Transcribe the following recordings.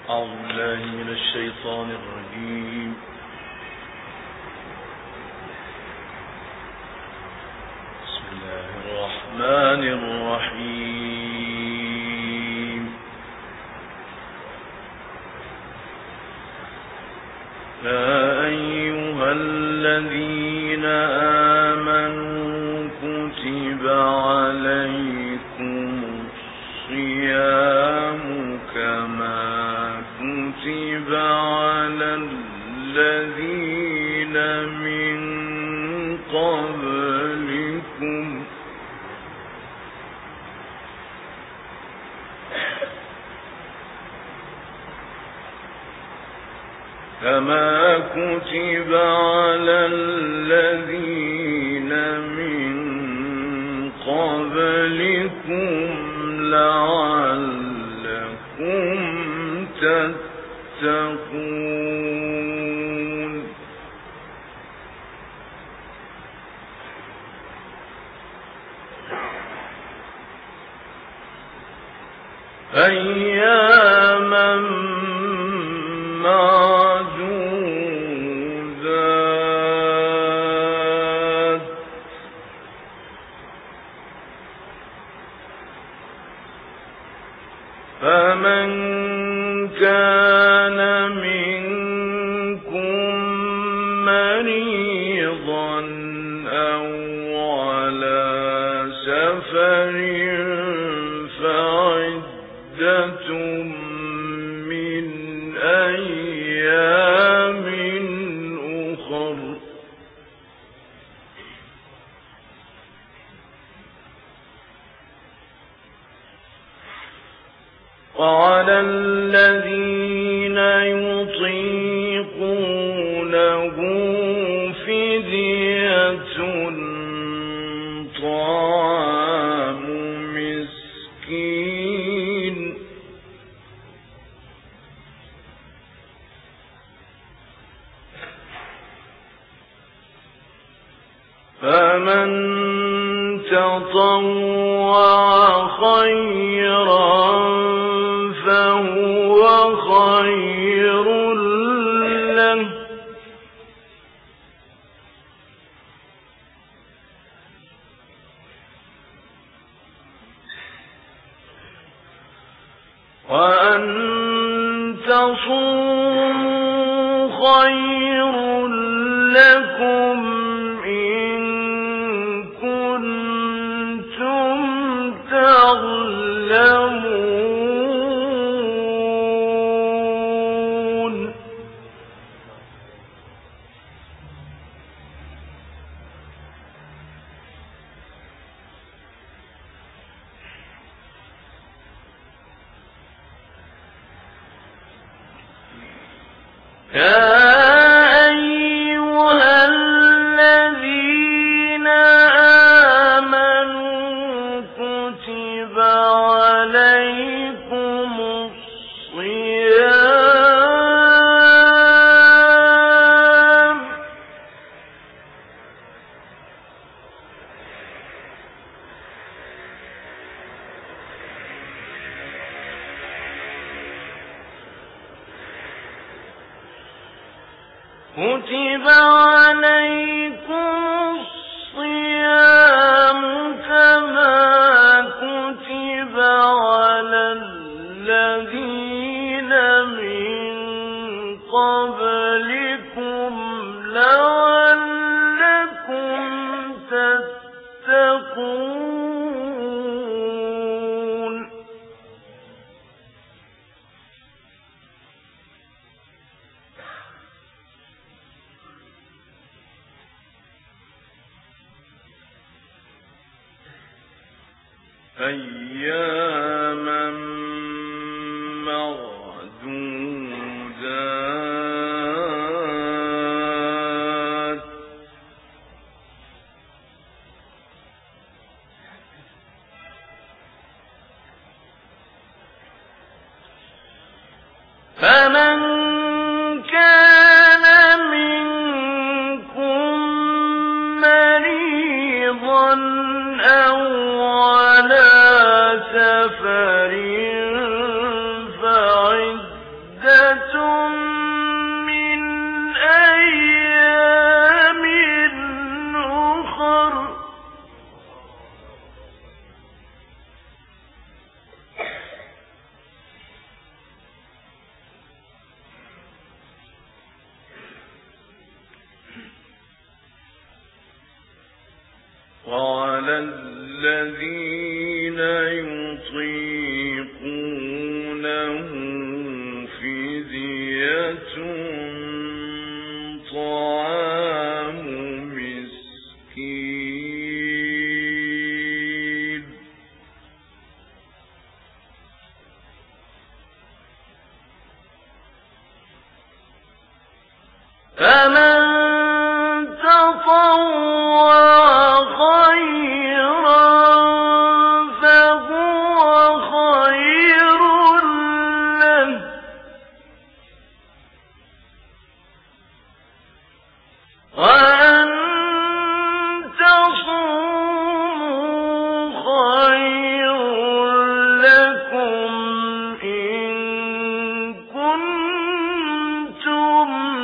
أعوذ بالله من الشيطان الرجيم. بسم الله الرحمن الرحيم. يا أيها الذين آمنوا كتب عليكم الصيام كما كتب على الذين من قبلكم لعلكم تتقون. أياما معدودات، فمن كان منكم مريضا أو على سفر فعدة من أيام أخر. وعلى الذين يطيقونه فدية طعام مسكين، فمن تطوع خيرا فهو خير له، وأن تصوموا خير لكم إن كنتم تعلمون. يا أيها الذين آمنوا كتب عليكم الصيام كما كتب على الذين من قبلكم لعلكم تتقون. أياما معدودات، فمن كان منكم مريضا أو على سفر فعدة وعلى الذين يطيقونه فدية طعام مسكين فمن تطوع خيرا فهو خير له وأن تصوموا خير لكم إن كنتم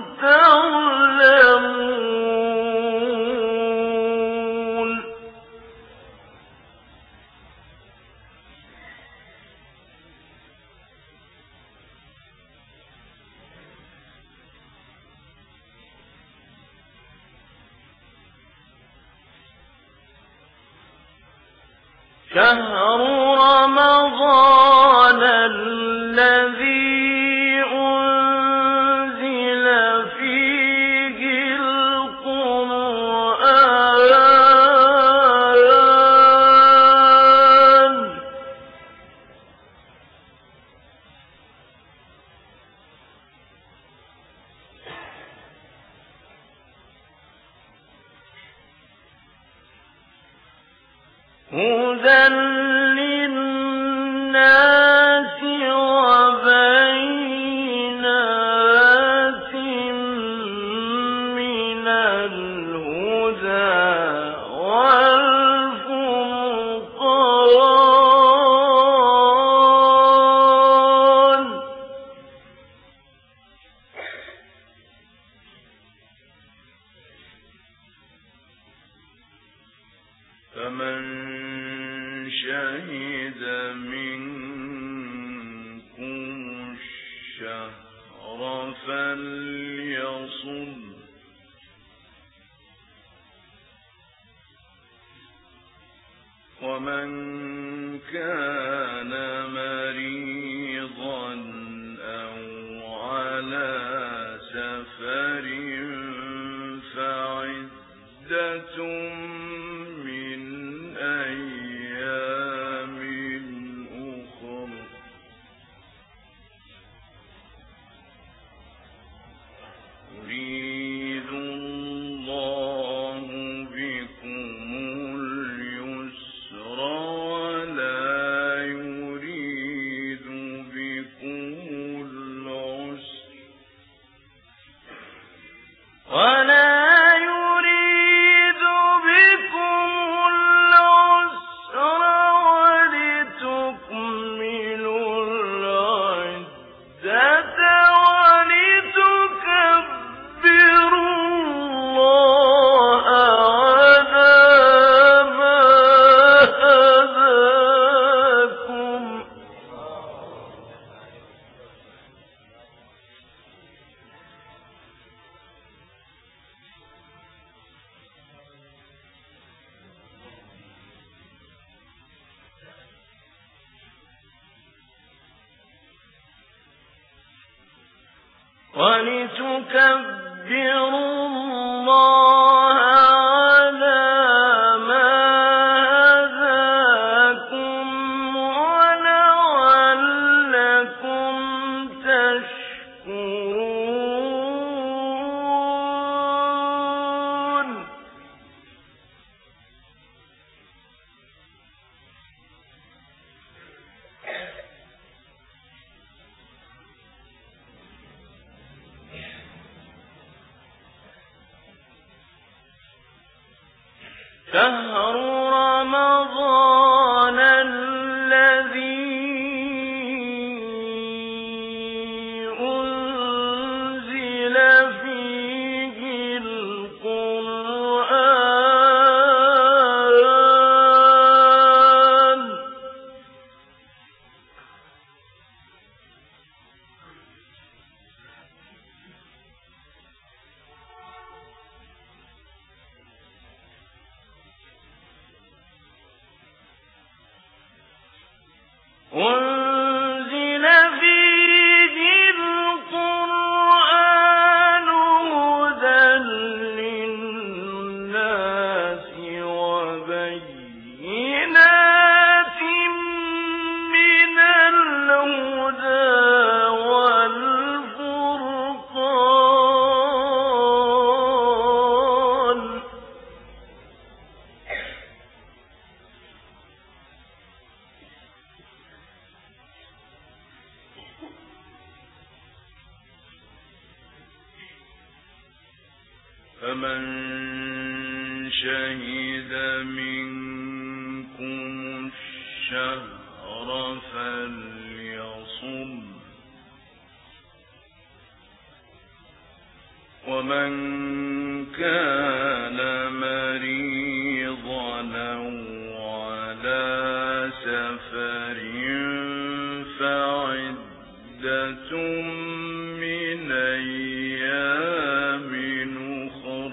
تعلمون شهر رمضان الذي أنزل فيه القرآن هدى للناس وبينات من الهدى والفرقان فمن شهد منكم الشهر فليصم ومن كان مريضا أو على سفر فعدة من أيام أخر يريد الله بكم اليسر ولا يريد بكم العسر ولتكملوا العدة ولتكبروا الله على ما هداكم ولتكبروا الله على ما هداكم ولعلكم تشكرون شهر رمضان الذي أنزل فيه القرآن أنزل فيه القرآن هدى للناس وبينات من الهدى والفرقان فمن شهد منكم الشهر فليصم ومن كان مريضا أو على سفر فعدة من أيام أخر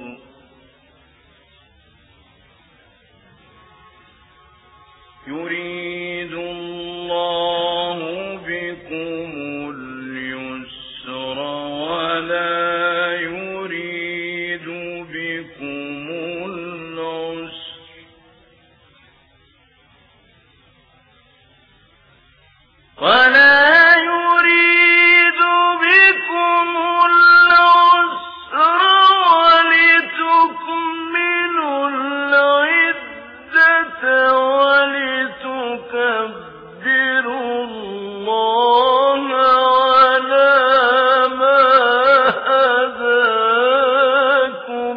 يريد الله بكم اليسر ولا يريد بكم العسر ولتكملوا العدة ولتكبروا الله على ما هداكم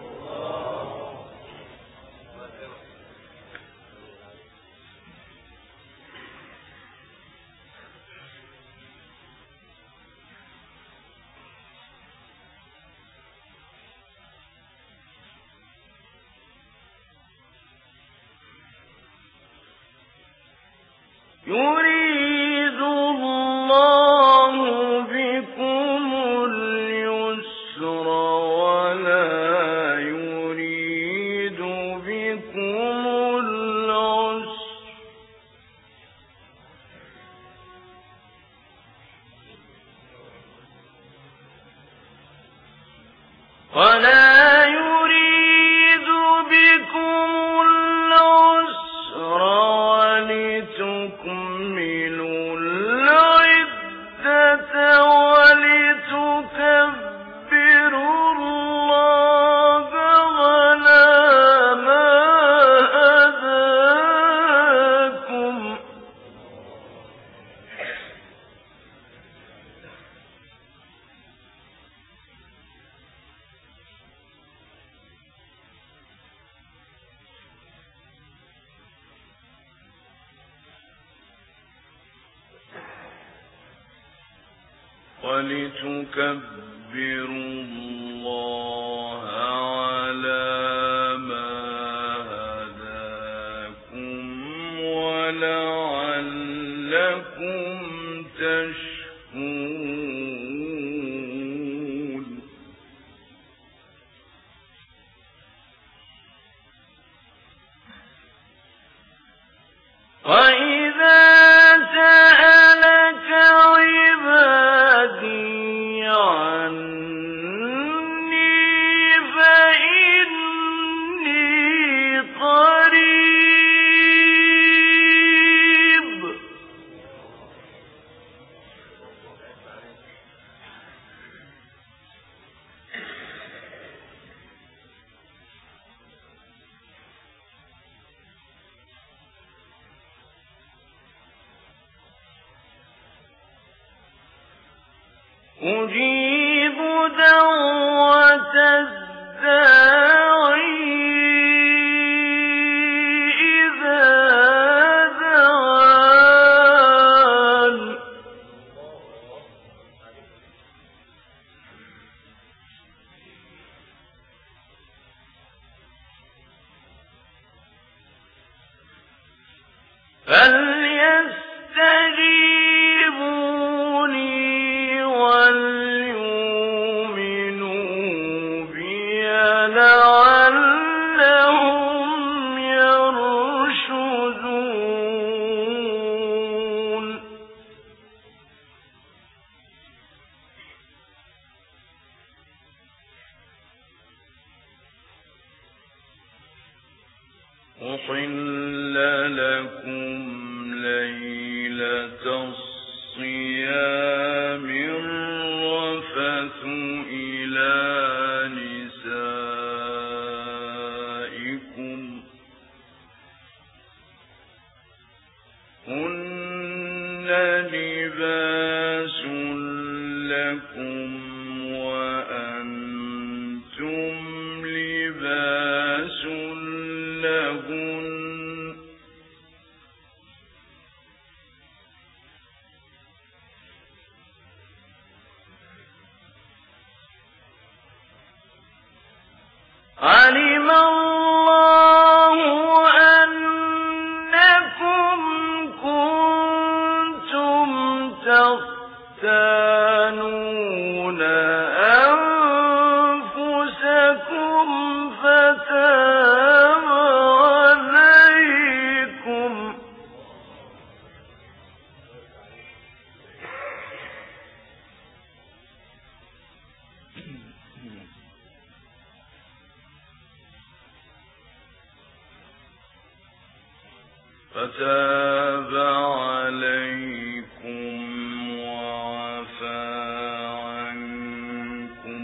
يريد الله بكم اليسر ولا يريد بكم العسر ولا يريد بكم العسر ولتكملوا العدة ولتكبروا الله على ما هداكم ولتكبروا الله على ما هداكم ولعلكم تشكرون وإذا سألك عبادي عني فإني قريب أجيب دعوة الداعي إذا دعان فليستجيبوا لي وليؤمنوا بي لعلهم يرشدون أحل لكم ليلة الصيام الرفث إلى نسائكم هن لباس لكم وأنتم لباس لهن علم الله أنكم كنتم تختانون أنفسكم فتاب عليكم وعفى عنكم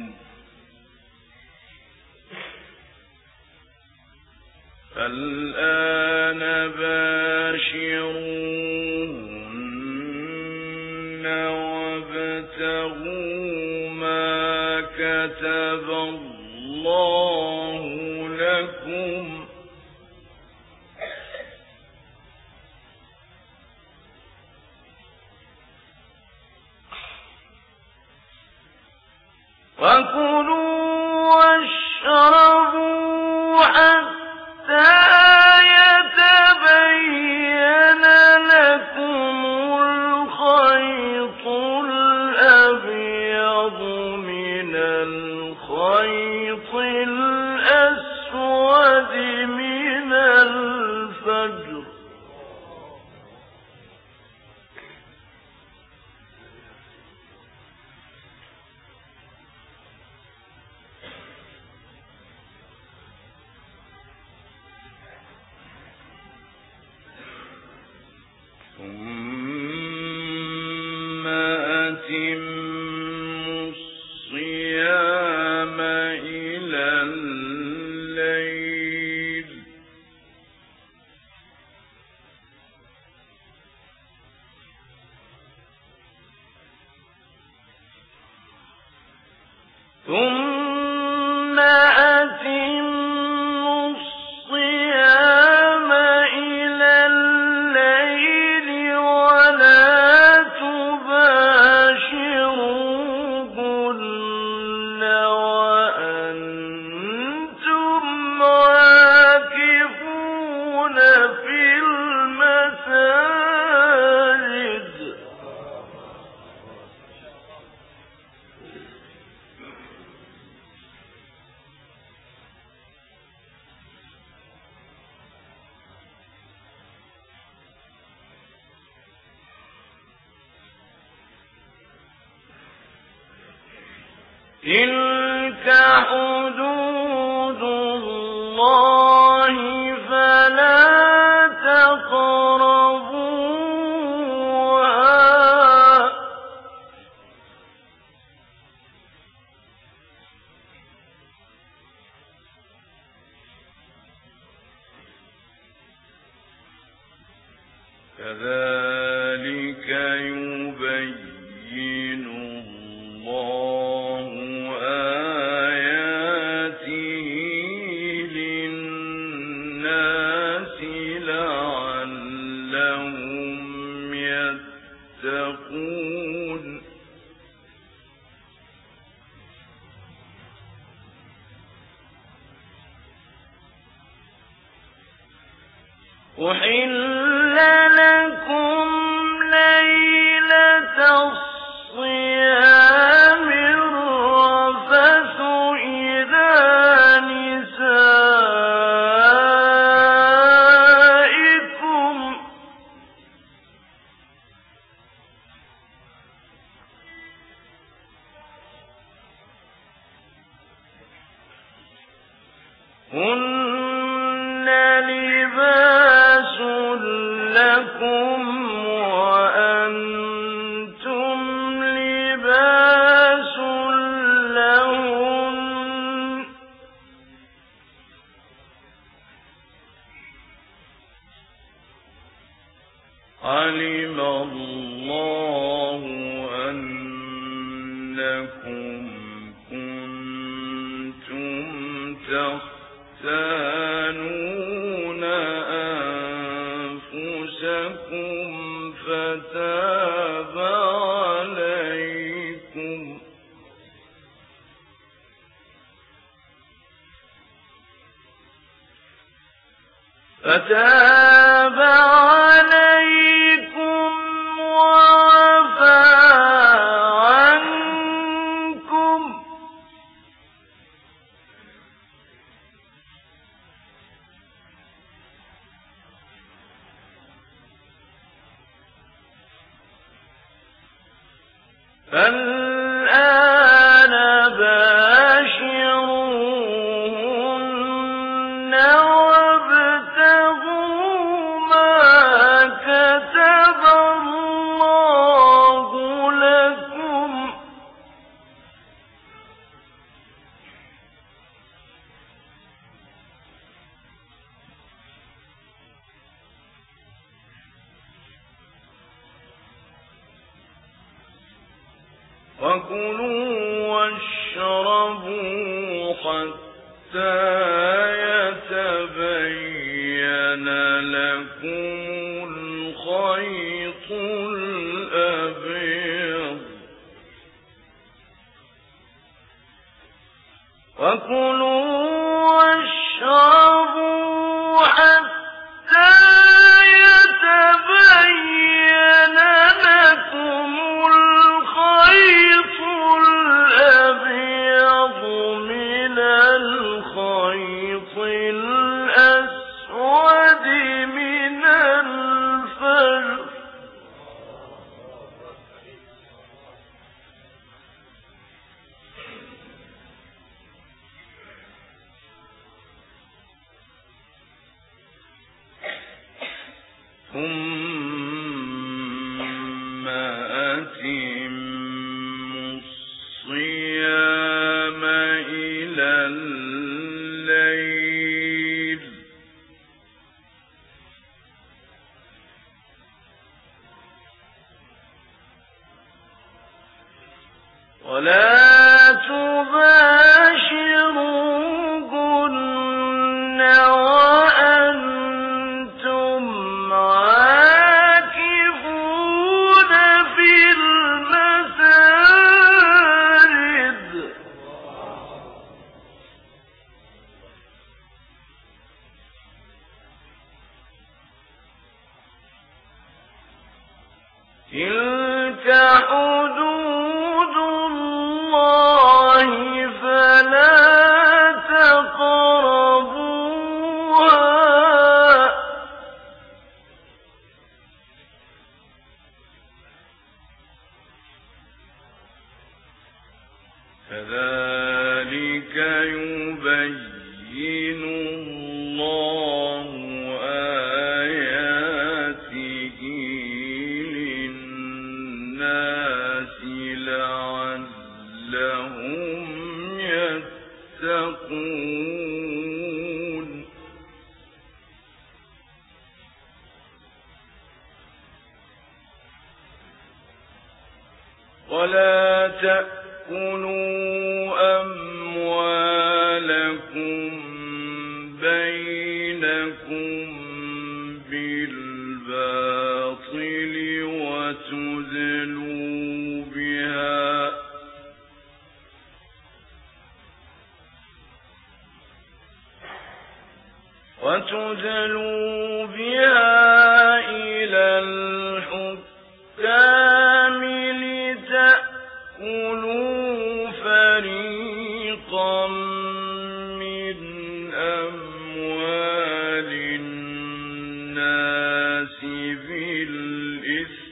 فالآن باشروهن وابتغوا ما كتب الله لكم وكلوا واشربوا حتى يتبين لكم الخيط الأبيض من الخيط الأسود من الفجر ثم أتموا الصيام إلى الليل ثم أتموا الصيام إلى الليل ولا تباشروهن وأنتم عاكفون في المساجد تلك حدود الله فلا تقربوها كذلك يبين الله آياته للناس لعلهم يتقون أحل لكم ليلة الصيام الرفث إلى نسائكم هن لباس لكم وأنتم لباس لهن علم الله أنكم كنتم تختانون أنفسكم فتاب عليكم وعفى عنكم فالآن باشروهن وابتغوا ما كتب الله لكم وكلوا واشربوا حتى يتبين لكم الخيط الأبيض حتى يتبين لكم الخيط الأبيض من الخيط الأسود من الفجر ثم أتموا الصيام إلى الليل ولا تباشروهن وأنتم عاكفون في المساجد تلك حدود الله فلا تقربوها كذلك يبين الله آياته للناس لعلهم يتقون ولا تأكلوا أموالكم بينكم بالباطل وتدلوا بها إلى الحكام لتأكلوا فريقا من أموال الناس بالإثم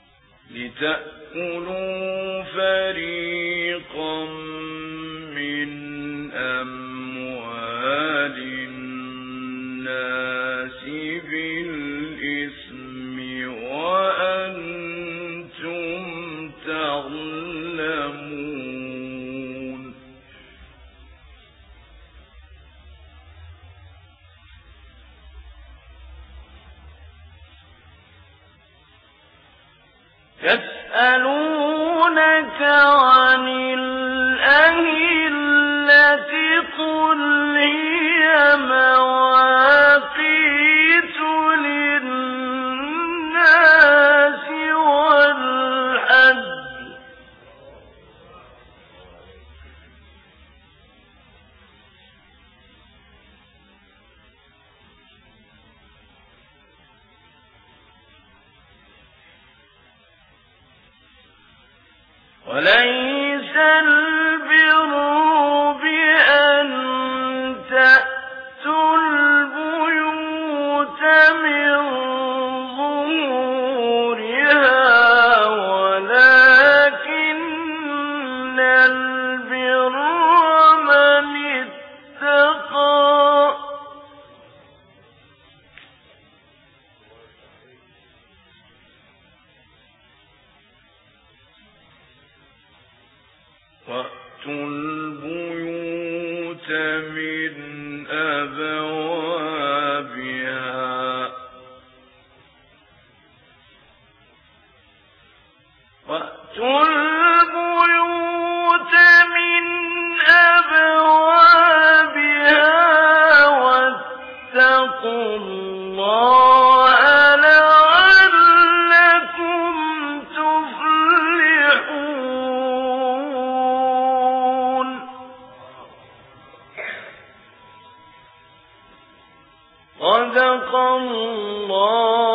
فريقا من بالإثم وأنتم تعلمون يسألونك عن الأهلة قل هي مواقيت للناس والحج وليس البر بأن تأتوا البيوت من ظهورها ولكن البر من اتقى وَأْتُوا الْبُيُوتَ مِنْ أَبْوَابِهَا وَاتَّقُوا اللَّهَ لَعَلَّكُمْ تُفْلِحُونَ صدق الله